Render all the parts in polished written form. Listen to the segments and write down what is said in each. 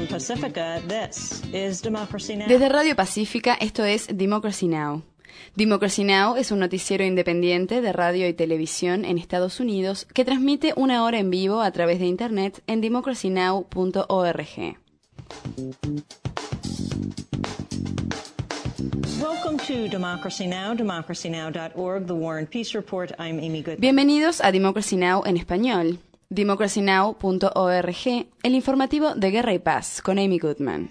Pacifica, this is Democracy Now! Desde Radio Pacífica, esto es Democracy Now! Democracy Now! Es un noticiero independiente de radio y televisión en Estados Unidos que transmite una hora en vivo a través de Internet en democracynow.org. Welcome to Democracy Now!, democracynow.org, The War and Peace Report. I'm Amy Goodman. Bienvenidos a Democracy Now! En español. democracynow.org, el informativo de Guerra y Paz, con Amy Goodman.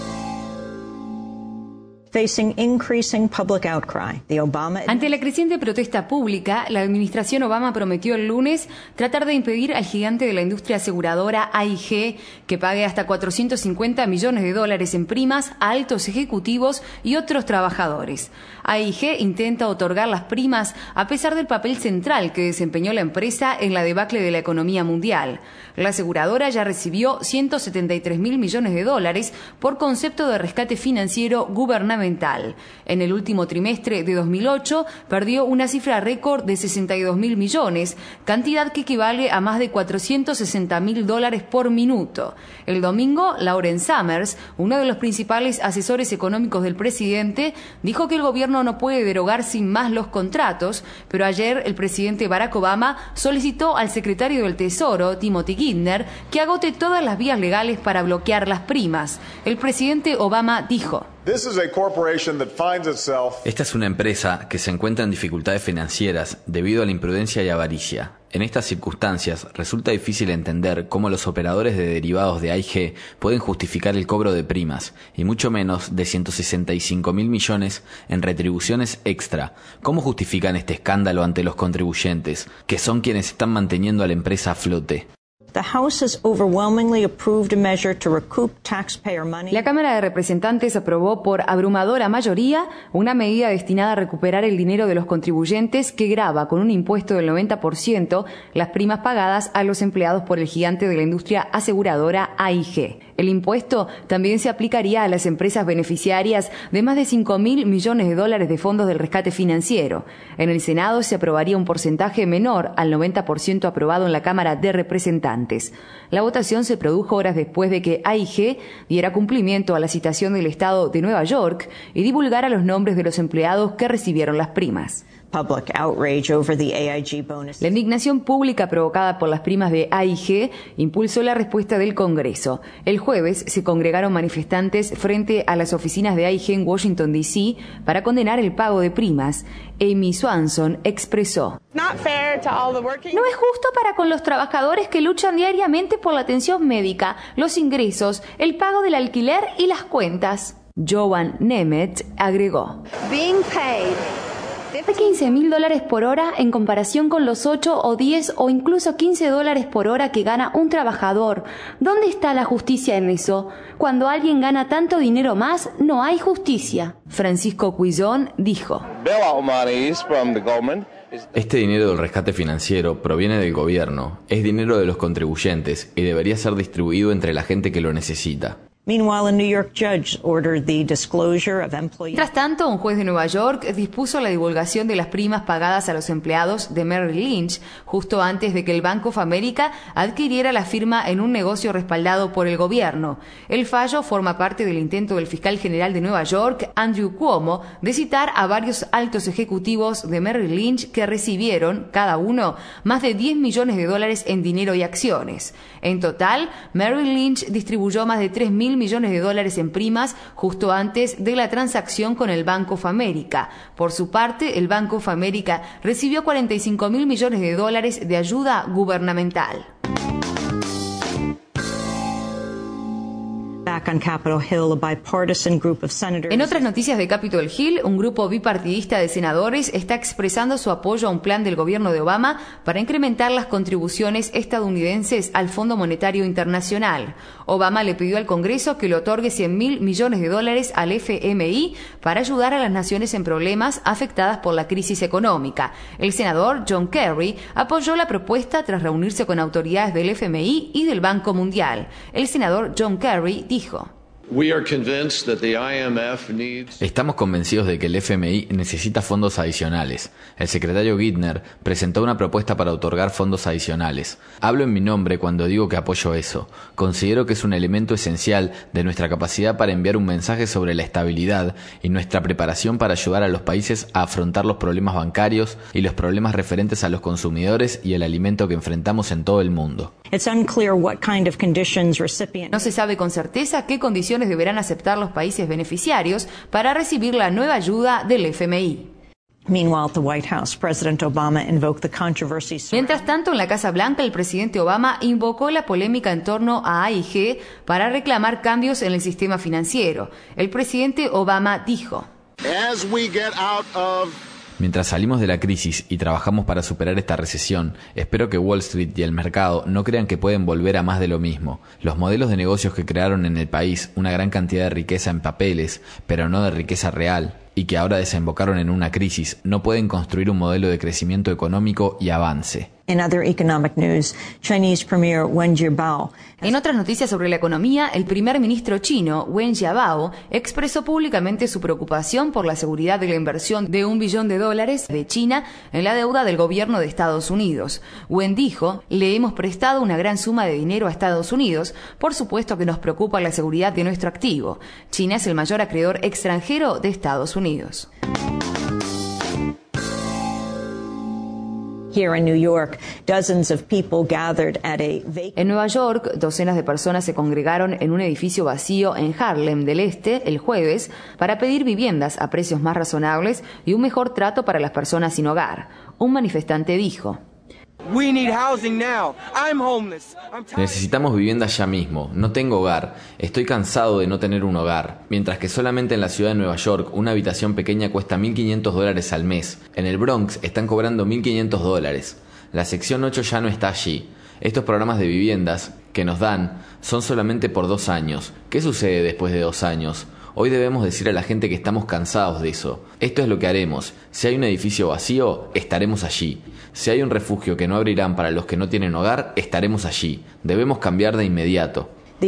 Ante la creciente protesta pública, la administración Obama prometió el lunes tratar de impedir al gigante de la industria aseguradora AIG que pague hasta $450 millones en primas a altos ejecutivos y otros trabajadores. AIG intenta otorgar las primas a pesar del papel central que desempeñó la empresa en la debacle de la economía mundial. La aseguradora ya recibió $173 mil millones por concepto de rescate financiero gubernamental. En el último trimestre de 2008 perdió una cifra récord de $62 mil millones, cantidad que equivale a más de $460.000 por minuto. El domingo, Lauren Summers, uno de los principales asesores económicos del presidente, dijo que el gobierno no puede derogar sin más los contratos, pero ayer el presidente Barack Obama solicitó al secretario del Tesoro, Timothy Geithner, que agote todas las vías legales para bloquear las primas. El presidente Obama dijo: Esta es una empresa que se encuentra en dificultades financieras debido a la imprudencia y avaricia. En estas circunstancias, resulta difícil entender cómo los operadores de derivados de AIG pueden justificar el cobro de primas, y mucho menos de $165 mil millones en retribuciones extra. ¿Cómo justifican este escándalo ante los contribuyentes, que son quienes están manteniendo a la empresa a flote? La Cámara de Representantes aprobó por abrumadora mayoría una medida destinada a recuperar el dinero de los contribuyentes que grava con un impuesto del 90% las primas pagadas a los empleados por el gigante de la industria aseguradora AIG. El impuesto también se aplicaría a las empresas beneficiarias de más de $5 mil millones de fondos del rescate financiero. En el Senado se aprobaría un porcentaje menor al 90% aprobado en la Cámara de Representantes. La votación se produjo horas después de que AIG diera cumplimiento a la citación del Estado de Nueva York y divulgara los nombres de los empleados que recibieron las primas. La indignación pública provocada por las primas de AIG impulsó la respuesta del Congreso. El jueves se congregaron manifestantes frente a las oficinas de AIG en Washington, D.C. para condenar el pago de primas. Amy Swanson expresó: No es justo para con los trabajadores que luchan diariamente por la atención médica, los ingresos, el pago del alquiler y las cuentas. Joan Nemeth agregó: $15.000 por hora en comparación con los 8 o 10 o incluso $15 por hora que gana un trabajador. ¿Dónde está la justicia en eso? Cuando alguien gana tanto dinero más, no hay justicia. Francisco Quizón dijo: Este dinero del rescate financiero proviene del gobierno, es dinero de los contribuyentes y debería ser distribuido entre la gente que lo necesita. Tras tanto, un juez de Nueva York dispuso la divulgación de las primas pagadas a los empleados de Merrill Lynch justo antes de que el Bank of America adquiriera la firma en un negocio respaldado por el gobierno. El fallo forma parte del intento del fiscal general de Nueva York, Andrew Cuomo, de citar a varios altos ejecutivos de Merrill Lynch que recibieron, cada uno, más de $10 millones en dinero y acciones. En total, Merrill Lynch distribuyó más de $3 mil millones en primas justo antes de la transacción con el Bank of America. Por su parte, el Bank of America recibió $45 mil millones de ayuda gubernamental. En otras noticias de Capitol Hill, un grupo bipartidista de senadores está expresando su apoyo a un plan del gobierno de Obama para incrementar las contribuciones estadounidenses al Fondo Monetario Internacional. Obama le pidió al Congreso que le otorgue $100 mil millones al FMI para ayudar a las naciones en problemas afectadas por la crisis económica. El senador John Kerry apoyó la propuesta tras reunirse con autoridades del FMI y del Banco Mundial. El senador John Kerry dijo: Estamos convencidos de que el FMI necesita fondos adicionales. El secretario Geithner presentó una propuesta para otorgar fondos adicionales. Hablo en mi nombre cuando digo que apoyo eso. Considero que es un elemento esencial de nuestra capacidad para enviar un mensaje sobre la estabilidad y nuestra preparación para ayudar a los países a afrontar los problemas bancarios y los problemas referentes a los consumidores y el alimento que enfrentamos en todo el mundo. No se sabe con certeza qué condiciones deberán aceptar los países beneficiarios para recibir la nueva ayuda del FMI. Mientras tanto, en la Casa Blanca, el presidente Obama invocó la polémica en torno a AIG para reclamar cambios en el sistema financiero. El presidente Obama dijo: Mientras salimos de la crisis y trabajamos para superar esta recesión, espero que Wall Street y el mercado no crean que pueden volver a más de lo mismo. Los modelos de negocios que crearon en el país una gran cantidad de riqueza en papeles, pero no de riqueza real, y que ahora desembocaron en una crisis, no pueden construir un modelo de crecimiento económico y avance. In other economic news, Chinese Premier Wen Jiabao. En otras noticias sobre la economía, el primer ministro chino, Wen Jiabao, expresó públicamente su preocupación por la seguridad de la inversión de $1 billón de China en la deuda del gobierno de Estados Unidos. Wen dijo: le hemos prestado una gran suma de dinero a Estados Unidos. Por supuesto que nos preocupa la seguridad de nuestro activo. China es el mayor acreedor extranjero de Estados Unidos. En Nueva York, docenas de personas se congregaron en un edificio vacío en Harlem del Este el jueves para pedir viviendas a precios más razonables y un mejor trato para las personas sin hogar. Un manifestante dijo: necesitamos viviendas ya mismo. No tengo hogar. Estoy cansado de no tener un hogar. Mientras que solamente en la ciudad de Nueva York una habitación pequeña cuesta $1.500 al mes. En el Bronx están cobrando $1.500. La sección 8 ya no está allí. Estos programas de viviendas que nos dan son solamente por 2 años. ¿Qué sucede después de 2 años? Hoy debemos decir a la gente que estamos cansados de eso. Esto es lo que haremos. Si hay un edificio vacío, estaremos allí. Si hay un refugio que no abrirán para los que no tienen hogar, estaremos allí. Debemos cambiar de inmediato.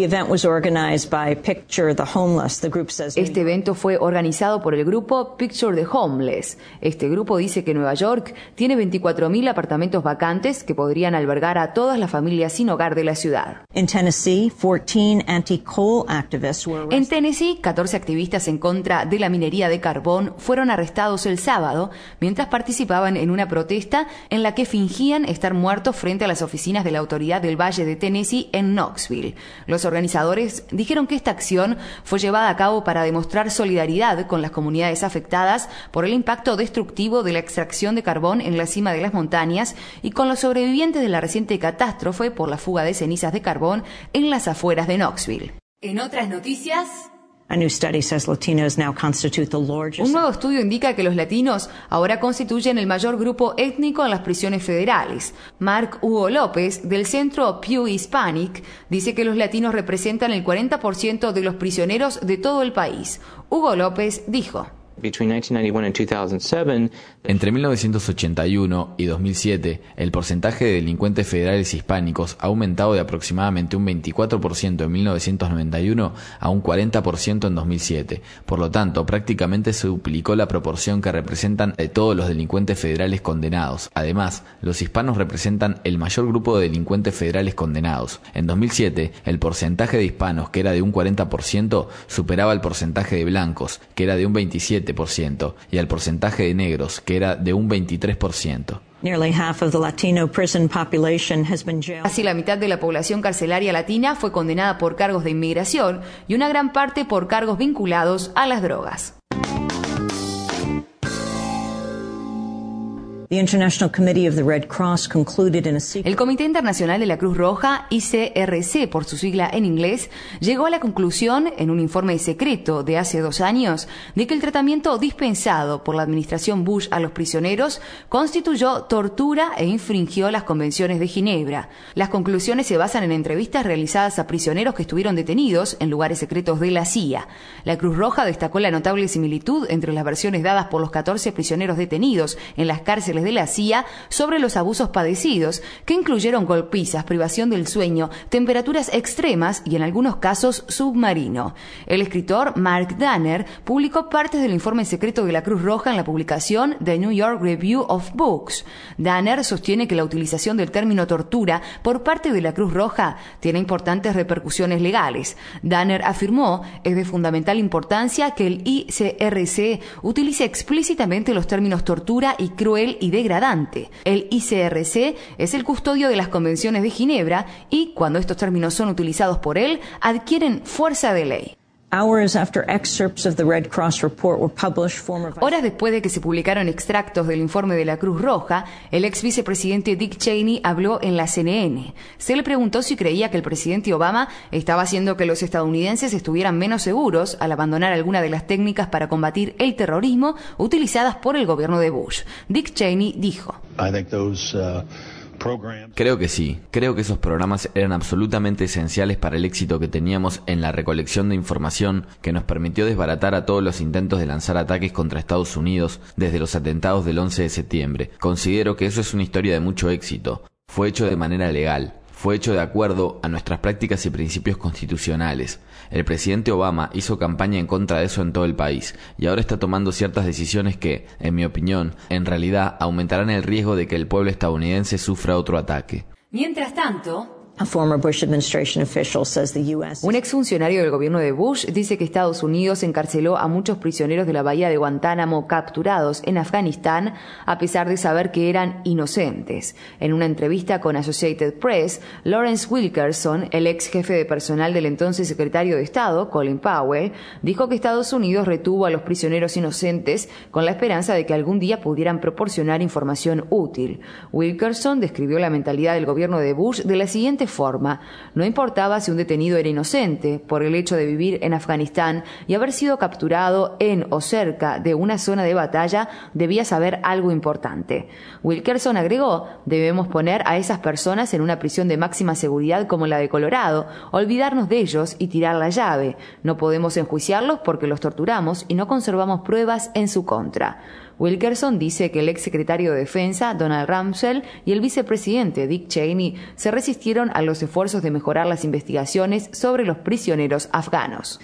Este evento fue organizado por el grupo Picture the Homeless. Este grupo dice que Nueva York tiene 24.000 apartamentos vacantes que podrían albergar a todas las familias sin hogar de la ciudad. En Tennessee, 14 activistas en contra de la minería de carbón fueron arrestados el sábado mientras participaban en una protesta en la que fingían estar muertos frente a las oficinas de la Autoridad del Valle de Tennessee en Knoxville. Los organizadores dijeron que esta acción fue llevada a cabo para demostrar solidaridad con las comunidades afectadas por el impacto destructivo de la extracción de carbón en la cima de las montañas y con los sobrevivientes de la reciente catástrofe por la fuga de cenizas de carbón en las afueras de Knoxville. En otras noticias, un nuevo estudio indica que los latinos ahora constituyen el mayor grupo étnico en las prisiones federales. Mark Hugo López, del centro Pew Hispanic, dice que los latinos representan el 40% de los prisioneros de todo el país. Hugo López dijo: entre 1981 y 2007, el porcentaje de delincuentes federales hispánicos ha aumentado de aproximadamente un 24% en 1991 a un 40% en 2007. Por lo tanto, prácticamente se duplicó la proporción que representan de todos los delincuentes federales condenados. Además, los hispanos representan el mayor grupo de delincuentes federales condenados. En 2007, el porcentaje de hispanos, que era de un 40%, superaba el porcentaje de blancos, que era de un 27%, y al porcentaje de negros, que era de un 23%. Casi la mitad de la población carcelaria latina fue condenada por cargos de inmigración y una gran parte por cargos vinculados a las drogas. El Comité Internacional de la Cruz Roja, ICRC por su sigla en inglés, llegó a la conclusión, en un informe secreto de hace 2 años, de que el tratamiento dispensado por la administración Bush a los prisioneros constituyó tortura e infringió las convenciones de Ginebra. Las conclusiones se basan en entrevistas realizadas a prisioneros que estuvieron detenidos en lugares secretos de la CIA. La Cruz Roja destacó la notable similitud entre las versiones dadas por los 14 prisioneros detenidos en las cárceles de la CIA sobre los abusos padecidos, que incluyeron golpizas, privación del sueño, temperaturas extremas y en algunos casos submarino. El escritor Mark Danner publicó partes del informe secreto de la Cruz Roja en la publicación The New York Review of Books. Danner sostiene que la utilización del término tortura por parte de la Cruz Roja tiene importantes repercusiones legales. Danner afirmó: es de fundamental importancia que el ICRC utilice explícitamente los términos tortura y cruel y degradante. El ICRC es el custodio de las convenciones de Ginebra y, cuando estos términos son utilizados por él, adquieren fuerza de ley. Horas después de que se publicaron extractos del informe de la Cruz Roja, el ex vicepresidente Dick Cheney habló en la CNN. Se le preguntó si creía que el presidente Obama estaba haciendo que los estadounidenses estuvieran menos seguros al abandonar alguna de las técnicas para combatir el terrorismo utilizadas por el gobierno de Bush. Dick Cheney dijo: Creo que sí. Creo que esos programas eran absolutamente esenciales para el éxito que teníamos en la recolección de información que nos permitió desbaratar a todos los intentos de lanzar ataques contra Estados Unidos desde los atentados del 11 de septiembre. Considero que eso es una historia de mucho éxito. Fue hecho de manera legal. Fue hecho de acuerdo a nuestras prácticas y principios constitucionales. El presidente Obama hizo campaña en contra de eso en todo el país y ahora está tomando ciertas decisiones que, en mi opinión, en realidad aumentarán el riesgo de que el pueblo estadounidense sufra otro ataque. Mientras tanto, un exfuncionario del gobierno de Bush dice que Estados Unidos encarceló a muchos prisioneros de la bahía de Guantánamo capturados en Afganistán a pesar de saber que eran inocentes. En una entrevista con Associated Press, Lawrence Wilkerson, el ex jefe de personal del entonces secretario de Estado, Colin Powell, dijo que Estados Unidos retuvo a los prisioneros inocentes con la esperanza de que algún día pudieran proporcionar información útil. Wilkerson describió la mentalidad del gobierno de Bush de la siguiente forma: no importaba si un detenido era inocente, por el hecho de vivir en Afganistán y haber sido capturado en o cerca de una zona de batalla, debía saber algo importante. Wilkerson agregó: debemos poner a esas personas en una prisión de máxima seguridad como la de Colorado, olvidarnos de ellos y tirar la llave. No podemos enjuiciarlos porque los torturamos y no conservamos pruebas en su contra. Wilkerson dice que el ex secretario de Defensa, Donald Rumsfeld, y el vicepresidente Dick Cheney se resistieron a los esfuerzos de mejorar las investigaciones sobre los prisioneros afganos.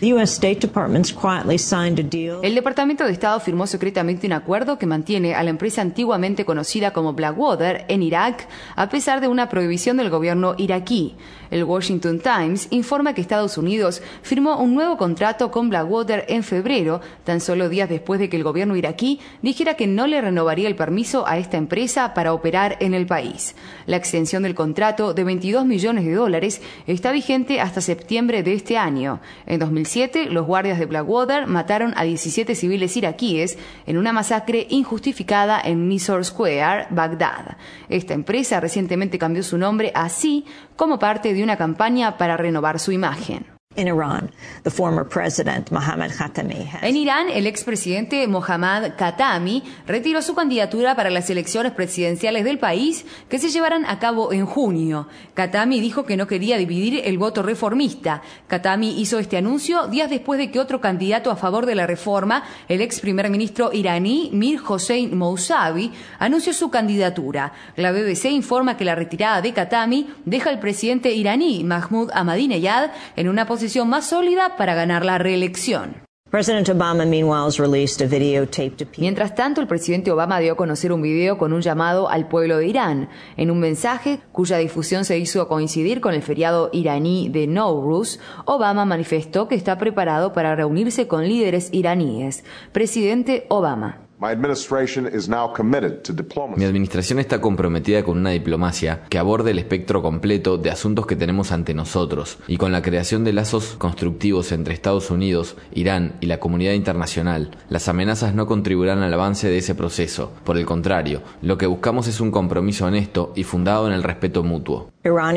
El Departamento de Estado firmó secretamente un acuerdo que mantiene a la empresa antiguamente conocida como Blackwater en Irak, a pesar de una prohibición del gobierno iraquí. El Washington Times informa que Estados Unidos firmó un nuevo contrato con Blackwater en febrero, tan solo días después de que el gobierno iraquí dijera que no le renovaría el permiso a esta empresa para operar en el país. La extensión del contrato de $22 millones está vigente hasta septiembre de este año. En 2007, los guardias de Blackwater mataron a 17 civiles iraquíes en una masacre injustificada en Mysore Square, Bagdad. Esta empresa recientemente cambió su nombre a Sea como parte de una campaña para renovar su imagen. En Irán, el expresidente Mohammad Khatami retiró su candidatura para las elecciones presidenciales del país que se llevarán a cabo en junio. Khatami dijo que no quería dividir el voto reformista. Khatami hizo este anuncio días después de que otro candidato a favor de la reforma, el ex primer ministro iraní Mir Hossein Mousavi, anunció su candidatura. La BBC informa que la retirada de Khatami deja al presidente iraní Mahmoud Ahmadinejad en una posición más sólida para ganar la reelección. Mientras tanto, el presidente Obama dio a conocer un video con un llamado al pueblo de Irán. En un mensaje, cuya difusión se hizo coincidir con el feriado iraní de Nowruz, Obama manifestó que está preparado para reunirse con líderes iraníes. Presidente Obama: Mi administración está comprometida con una diplomacia que aborde el espectro completo de asuntos que tenemos ante nosotros y con la creación de lazos constructivos entre Estados Unidos, Irán y la comunidad internacional. Las amenazas no contribuirán al avance de ese proceso. Por el contrario, lo que buscamos es un compromiso honesto y fundado en el respeto mutuo.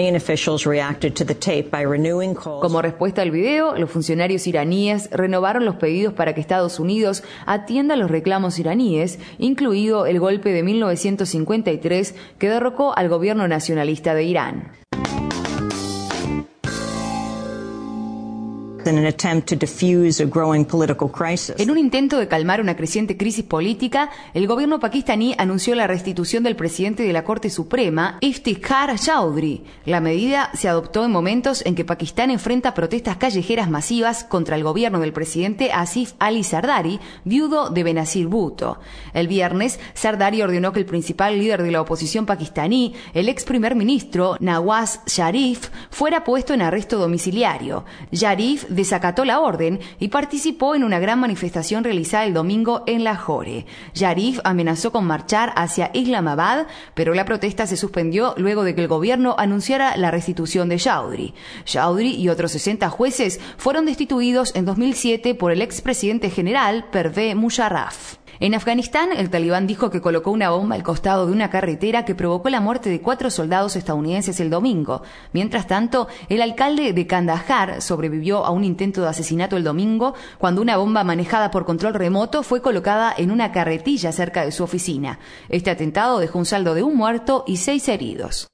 Como respuesta al video, los funcionarios iraníes renovaron los pedidos para que Estados Unidos atienda los reclamos iraníes, incluido el golpe de 1953 que derrocó al gobierno nacionalista de Irán. En un intento de calmar una creciente crisis política, el gobierno pakistaní anunció la restitución del presidente de la Corte Suprema, Iftikhar Chaudhry. La medida se adoptó en momentos en que Pakistán enfrenta protestas callejeras masivas contra el gobierno del presidente Asif Ali Zardari, viudo de Benazir Bhutto. El viernes, Zardari ordenó que el principal líder de la oposición pakistaní, el ex primer ministro Nawaz Sharif, fuera puesto en arresto domiciliario. Sharif desacató la orden y participó en una gran manifestación realizada el domingo en Lahore. Sharif amenazó con marchar hacia Islamabad, pero la protesta se suspendió luego de que el gobierno anunciara la restitución de Chaudhry. Chaudhry y otros 60 jueces fueron destituidos en 2007 por el expresidente general Pervez Musharraf. En Afganistán, el talibán dijo que colocó una bomba al costado de una carretera que provocó la muerte de 4 soldados estadounidenses el domingo. Mientras tanto, el alcalde de Kandahar sobrevivió a un intento de asesinato el domingo cuando una bomba manejada por control remoto fue colocada en una carretilla cerca de su oficina. Este atentado dejó un saldo de 1 muerto y 6 heridos.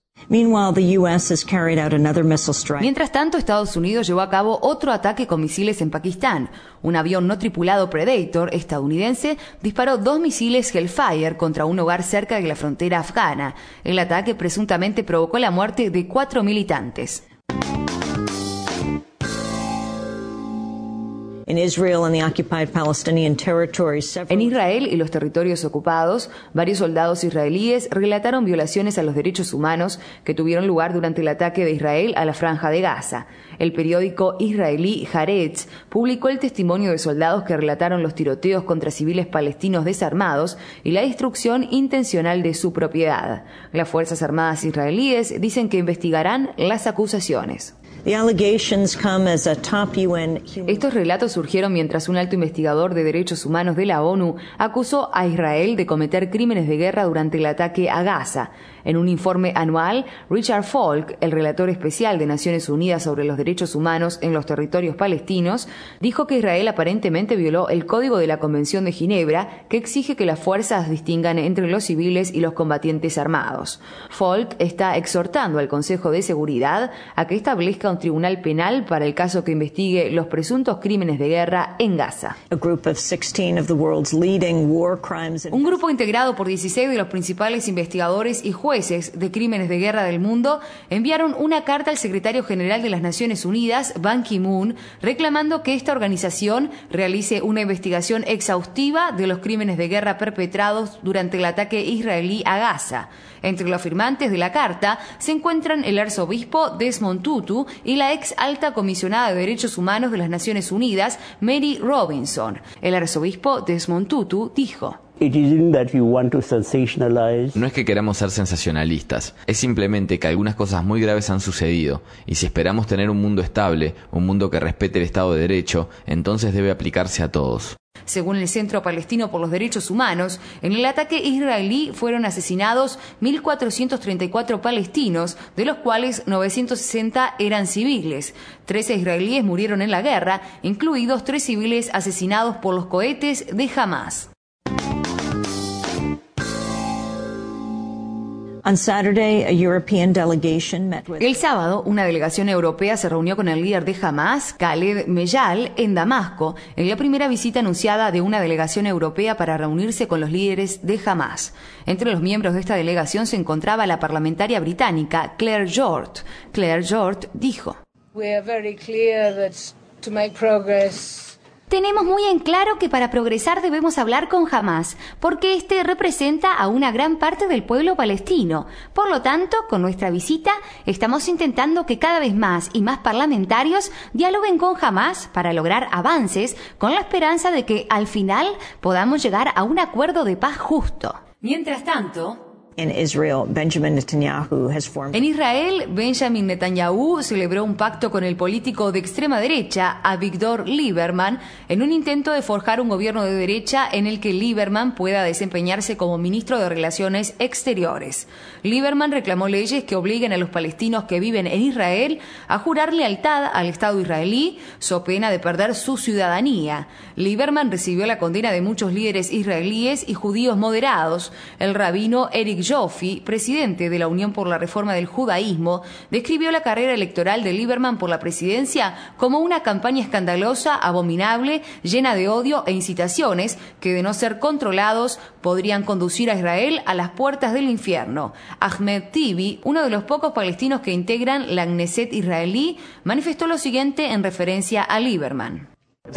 Mientras tanto, Estados Unidos llevó a cabo otro ataque con misiles en Pakistán. Un avión no tripulado Predator estadounidense disparó 2 misiles Hellfire contra un hogar cerca de la frontera afgana. El ataque presuntamente provocó la muerte de 4 militantes. En Israel y los territorios ocupados, varios soldados israelíes relataron violaciones a los derechos humanos que tuvieron lugar durante el ataque de Israel a la Franja de Gaza. El periódico israelí Haaretz publicó el testimonio de soldados que relataron los tiroteos contra civiles palestinos desarmados y la destrucción intencional de su propiedad. Las Fuerzas Armadas israelíes dicen que investigarán las acusaciones. Estos relatos surgieron mientras un alto investigador de derechos humanos de la ONU acusó a Israel de cometer crímenes de guerra durante el ataque a Gaza. En un informe anual, Richard Falk, el relator especial de Naciones Unidas sobre los derechos humanos en los territorios palestinos, dijo que Israel aparentemente violó el Código de la Convención de Ginebra, que exige que las fuerzas distingan entre los civiles y los combatientes armados. Falk está exhortando al Consejo de Seguridad a que establezca un tribunal penal para el caso que investigue los presuntos crímenes de guerra en Gaza. Un grupo integrado por 16 de los principales investigadores y jueces de crímenes de guerra del mundo enviaron una carta al secretario general de las Naciones Unidas, Ban Ki-moon, reclamando que esta organización realice una investigación exhaustiva de los crímenes de guerra perpetrados durante el ataque israelí a Gaza. Entre los firmantes de la carta se encuentran el arzobispo Desmond Tutu y la ex alta comisionada de Derechos Humanos de las Naciones Unidas, Mary Robinson. El arzobispo Desmond Tutu dijo: No es que queramos ser sensacionalistas, es simplemente que algunas cosas muy graves han sucedido, y si esperamos tener un mundo estable, un mundo que respete el Estado de Derecho, entonces debe aplicarse a todos. Según el Centro Palestino por los Derechos Humanos, en el ataque israelí fueron asesinados 1.434 palestinos, de los cuales 960 eran civiles. 13 israelíes murieron en la guerra, incluidos 3 civiles asesinados por los cohetes de Hamás. El sábado, una delegación europea se reunió con el líder de Hamás, Khaled Mejal, en Damasco, en la primera visita anunciada de una delegación europea para reunirse con los líderes de Hamás. Entre los miembros de esta delegación se encontraba la parlamentaria británica Claire Hjort. Claire Hjort dijo: Tenemos muy en claro que para progresar debemos hablar con Hamás, porque este representa a una gran parte del pueblo palestino. Por lo tanto, con nuestra visita, estamos intentando que cada vez más y más parlamentarios dialoguen con Hamás para lograr avances, con la esperanza de que, al final, podamos llegar a un acuerdo de paz justo. Mientras tanto, En Israel, Benjamin Netanyahu celebró un pacto con el político de extrema derecha, Avigdor Lieberman, en un intento de forjar un gobierno de derecha en el que Lieberman pueda desempeñarse como ministro de Relaciones Exteriores. Lieberman reclamó leyes que obliguen a los palestinos que viven en Israel a jurar lealtad al Estado israelí, so pena de perder su ciudadanía. Lieberman recibió la condena de muchos líderes israelíes y judíos moderados. El rabino Eric Joffe, presidente de la Unión por la Reforma del Judaísmo, describió la carrera electoral de Lieberman por la presidencia como una campaña escandalosa, abominable, llena de odio e incitaciones que, de no ser controlados, podrían conducir a Israel a las puertas del infierno. Ahmed Tibi, uno de los pocos palestinos que integran la Knesset israelí, manifestó lo siguiente en referencia a Lieberman.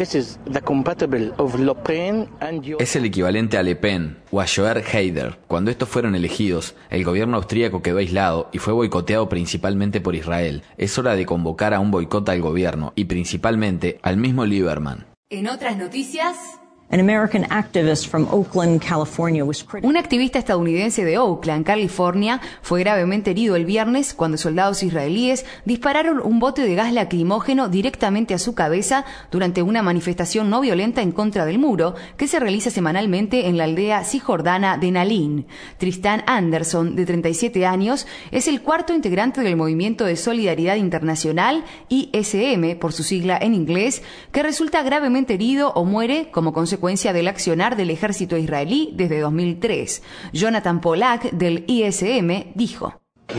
Es el equivalente a Le Pen o a Joer Heider. Cuando estos fueron elegidos, el gobierno austríaco quedó aislado y fue boicoteado principalmente por Israel. Es hora de convocar a un boicot al gobierno y principalmente al mismo Lieberman. En otras noticias... Un activista estadounidense de Oakland, California, fue gravemente herido el viernes cuando soldados israelíes dispararon un bote de gas lacrimógeno directamente a su cabeza durante una manifestación no violenta en contra del muro que se realiza semanalmente en la aldea cisjordana de Nalin. Tristan Anderson, de 37 años, es el cuarto integrante del Movimiento de Solidaridad Internacional, ISM, por su sigla en inglés, que resulta gravemente herido o muere como consecuencia del accionar del ejército israelí desde 2003. Jonathan Polak, del ISM, dijo: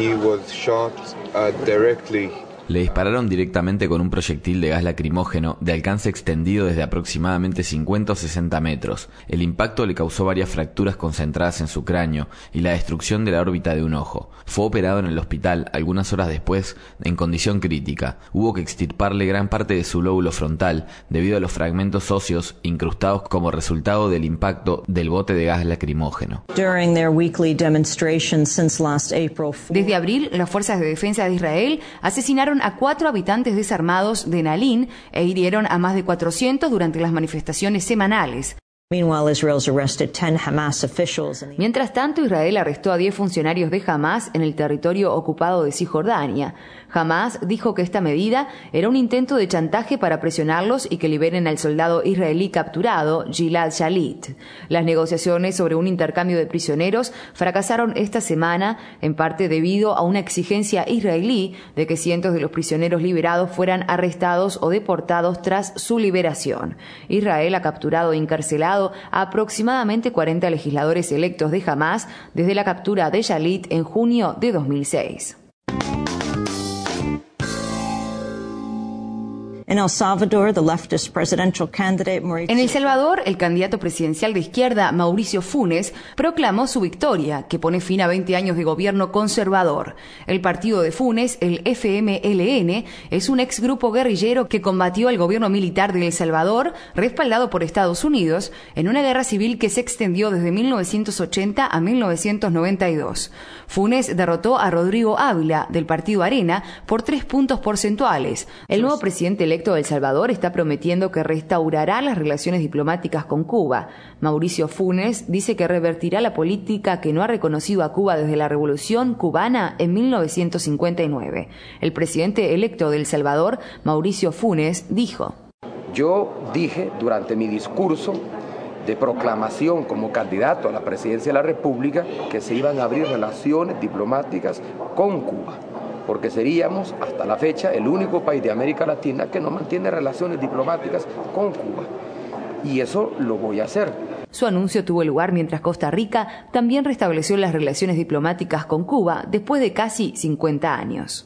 Le dispararon directamente con un proyectil de gas lacrimógeno de alcance extendido desde aproximadamente 50 o 60 metros. El impacto le causó varias fracturas concentradas en su cráneo y la destrucción de la órbita de un ojo. Fue operado en el hospital algunas horas después en condición crítica. Hubo que extirparle gran parte de su lóbulo frontal debido a los fragmentos óseos incrustados como resultado del impacto del bote de gas lacrimógeno. Desde abril, las fuerzas de defensa de Israel asesinaron a 4 habitantes desarmados de Nalin e hirieron a más de 400 durante las manifestaciones semanales. Mientras tanto, Israel arrestó a 10 funcionarios de Hamás en el territorio ocupado de Cisjordania. Hamás dijo que esta medida era un intento de chantaje para presionarlos y que liberen al soldado israelí capturado, Gilad Shalit. Las negociaciones sobre un intercambio de prisioneros fracasaron esta semana, en parte debido a una exigencia israelí de que cientos de los prisioneros liberados fueran arrestados o deportados tras su liberación. Israel ha capturado e encarcelado a aproximadamente 40 legisladores electos de Hamás desde la captura de Shalit en junio de 2006. En El Salvador, el candidato presidencial de izquierda, Mauricio Funes, proclamó su victoria, que pone fin a 20 años de gobierno conservador. El partido de Funes, el FMLN, es un exgrupo guerrillero que combatió al gobierno militar de El Salvador, respaldado por Estados Unidos, en una guerra civil que se extendió desde 1980 a 1992. Funes derrotó a Rodrigo Ávila, del partido Arena, por 3 puntos porcentuales. El nuevo presidente electo de El Salvador está prometiendo que restaurará las relaciones diplomáticas con Cuba. Mauricio Funes dice que revertirá la política que no ha reconocido a Cuba desde la Revolución Cubana en 1959. El presidente electo de El Salvador, Mauricio Funes, dijo: Yo dije durante mi discurso de proclamación como candidato a la presidencia de la República que se iban a abrir relaciones diplomáticas con Cuba, porque seríamos, hasta la fecha, el único país de América Latina que no mantiene relaciones diplomáticas con Cuba. Y eso lo voy a hacer. Su anuncio tuvo lugar mientras Costa Rica también restableció las relaciones diplomáticas con Cuba después de casi 50 años.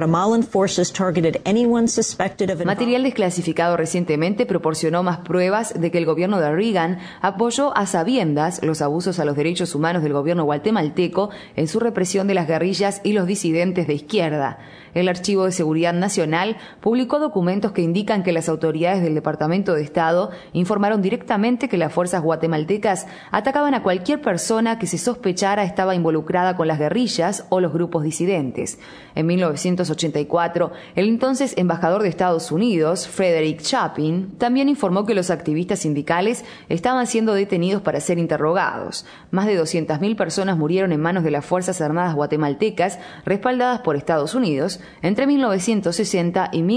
Material desclasificado recientemente proporcionó más pruebas de que el gobierno de Reagan apoyó a sabiendas los abusos a los derechos humanos del gobierno guatemalteco en su represión de las guerrillas y los disidentes de izquierda. El Archivo de Seguridad Nacional publicó documentos que indican que las autoridades del Departamento de Estado informaron directamente que las fuerzas guatemaltecas atacaban a cualquier persona que se sospechara estaba involucrada con las guerrillas o los grupos disidentes. En 1984, el entonces embajador de Estados Unidos, Frederick Chapin, también informó que los activistas sindicales estaban siendo detenidos para ser interrogados. Más de 200.000 personas murieron en manos de las Fuerzas Armadas guatemaltecas, respaldadas por Estados Unidos, entre 1960 y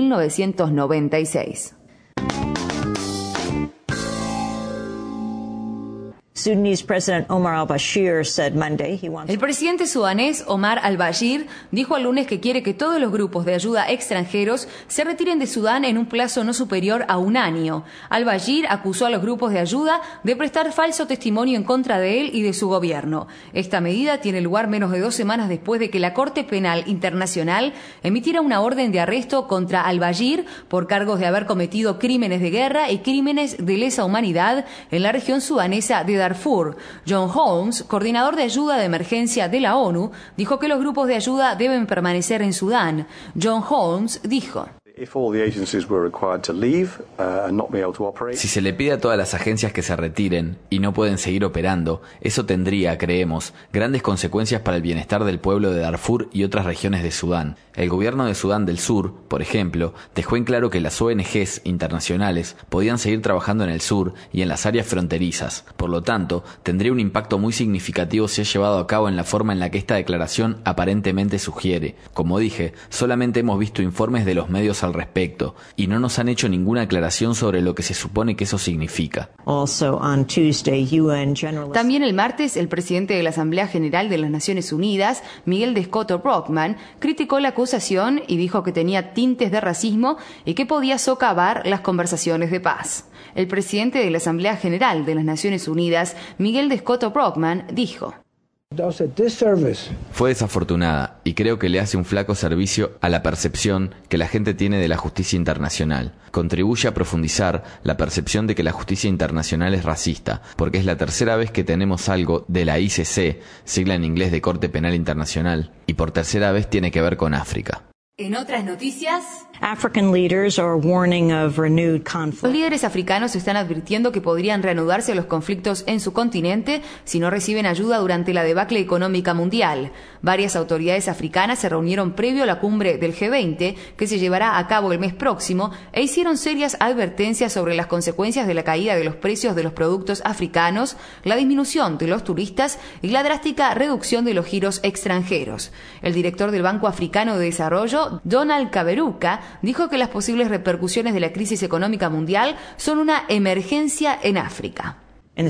1996. Sudanese President Omar al-Bashir said Monday he wants... El presidente sudanés Omar al-Bashir dijo el lunes que quiere que todos los grupos de ayuda extranjeros se retiren de Sudán en un plazo no superior a un año. Al-Bashir acusó a los grupos de ayuda de prestar falso testimonio en contra de él y de su gobierno. Esta medida tiene lugar menos de 2 semanas después de que la Corte Penal Internacional emitiera una orden de arresto contra al-Bashir por cargos de haber cometido crímenes de guerra y crímenes de lesa humanidad en la región sudanesa de Darfur. John Holmes, coordinador de ayuda de emergencia de la ONU, dijo que los grupos de ayuda deben permanecer en Sudán. John Holmes dijo: Si se le pide a todas las agencias que se retiren y no pueden seguir operando, eso tendría, creemos, grandes consecuencias para el bienestar del pueblo de Darfur y otras regiones de Sudán. El gobierno de Sudán del Sur, por ejemplo, dejó en claro que las ONGs internacionales podían seguir trabajando en el sur y en las áreas fronterizas. Por lo tanto, tendría un impacto muy significativo si es llevado a cabo en la forma en la que esta declaración aparentemente sugiere. Como dije, solamente hemos visto informes de los medios al respecto y no nos han hecho ninguna aclaración sobre lo que se supone que eso significa. También el martes, el presidente de la Asamblea General de las Naciones Unidas, Miguel Descoto Brockman, criticó la acusación y dijo que tenía tintes de racismo y que podía socavar las conversaciones de paz. El presidente de la Asamblea General de las Naciones Unidas, Miguel Descoto Brockman, dijo: Fue desafortunada y creo que le hace un flaco servicio a la percepción que la gente tiene de la justicia internacional. Contribuye a profundizar la percepción de que la justicia internacional es racista, porque es la tercera vez que tenemos algo de la ICC, sigla en inglés de Corte Penal Internacional, y por tercera vez tiene que ver con África. En otras noticias, Los líderes africanos están advirtiendo que podrían reanudarse los conflictos en su continente si no reciben ayuda durante la debacle económica mundial. Varias autoridades africanas se reunieron previo a la cumbre del G20, que se llevará a cabo el mes próximo, e hicieron serias advertencias sobre las consecuencias de la caída de los precios de los productos africanos, la disminución de los turistas y la drástica reducción de los giros extranjeros. El director del Banco Africano de Desarrollo, Donald Kaberuka, dijo que las posibles repercusiones de la crisis económica mundial son una emergencia en África. En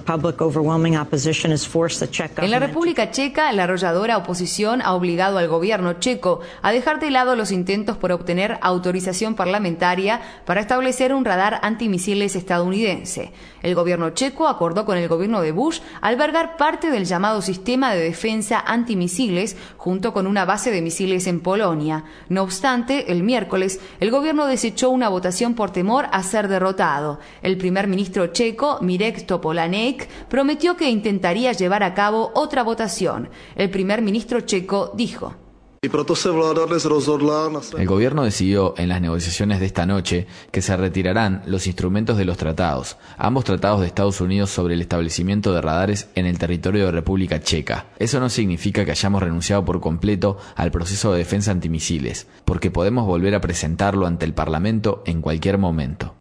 la República Checa, la arrolladora oposición ha obligado al gobierno checo a dejar de lado los intentos por obtener autorización parlamentaria para establecer un radar antimisiles estadounidense. El gobierno checo acordó con el gobierno de Bush albergar parte del llamado sistema de defensa antimisiles junto con una base de misiles en Polonia. No obstante, el miércoles, el gobierno desechó una votación por temor a ser derrotado. El primer ministro checo, Mirek Topolánek, prometió que intentaría llevar a cabo otra votación. El primer ministro checo dijo: El gobierno decidió en las negociaciones de esta noche que se retirarán los instrumentos de los tratados, ambos tratados de Estados Unidos sobre el establecimiento de radares en el territorio de República Checa. Eso no significa que hayamos renunciado por completo al proceso de defensa antimisiles, porque podemos volver a presentarlo ante el Parlamento en cualquier momento.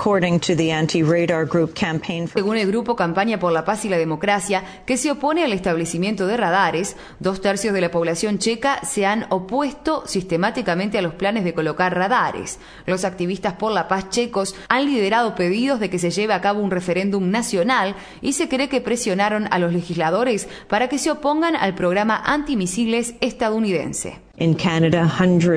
Según el grupo Campaña por la Paz y la Democracia, que se opone al establecimiento de radares, 2/3 de la población checa se han opuesto sistemáticamente a los planes de colocar radares. Los activistas por la paz checos han liderado pedidos de que se lleve a cabo un referéndum nacional y se cree que presionaron a los legisladores para que se opongan al programa antimisiles estadounidense. En Canadá,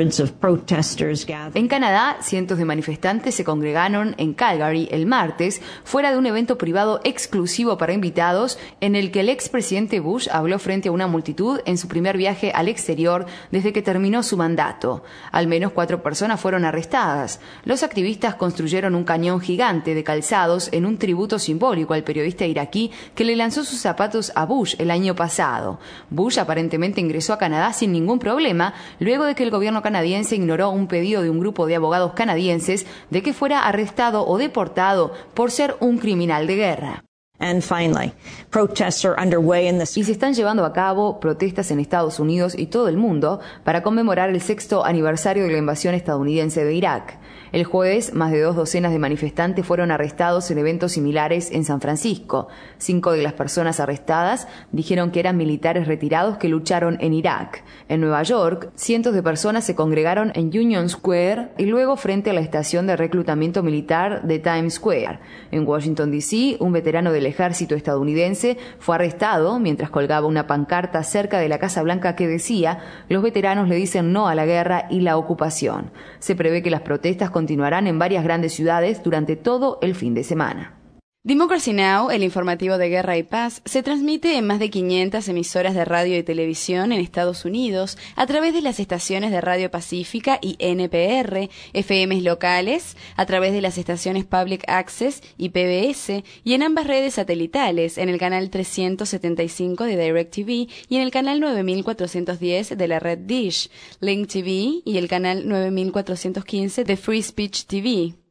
cientos de manifestantes se congregaron en Calgary el martes, fuera de un evento privado exclusivo para invitados, en el que el expresidente Bush habló frente a una multitud en su primer viaje al exterior desde que terminó su mandato. Al menos 4 personas fueron arrestadas. Los activistas construyeron un cañón gigante de calzados en un tributo simbólico al periodista iraquí que le lanzó sus zapatos a Bush el año pasado. Bush aparentemente ingresó a Canadá sin ningún problema, luego de que el gobierno canadiense ignoró un pedido de un grupo de abogados canadienses de que fuera arrestado o deportado por ser un criminal de guerra. And finally, protests are underway in Y se están llevando a cabo protestas en Estados Unidos y todo el mundo para conmemorar el 6º aniversario de la invasión estadounidense de Irak. El jueves, más de 2 docenas de manifestantes fueron arrestados en eventos similares en San Francisco. 5 de las personas arrestadas dijeron que eran militares retirados que lucharon en Irak. En Nueva York, cientos de personas se congregaron en Union Square y luego frente a la estación de reclutamiento militar de Times Square. En Washington, D.C., un veterano del ejército estadounidense fue arrestado mientras colgaba una pancarta cerca de la Casa Blanca que decía: los veteranos le dicen no a la guerra y la ocupación. Se prevé que las protestas continuarán en varias grandes ciudades durante todo el fin de semana. Democracy Now!, el informativo de guerra y paz, se transmite en más de 500 emisoras de radio y televisión en Estados Unidos a través de las estaciones de Radio Pacífica y NPR, FMs locales, a través de las estaciones Public Access y PBS, y en ambas redes satelitales, en el canal 375 de DirecTV y en el canal 9410 de la red Dish, Link TV y el canal 9415 de Free Speech TV.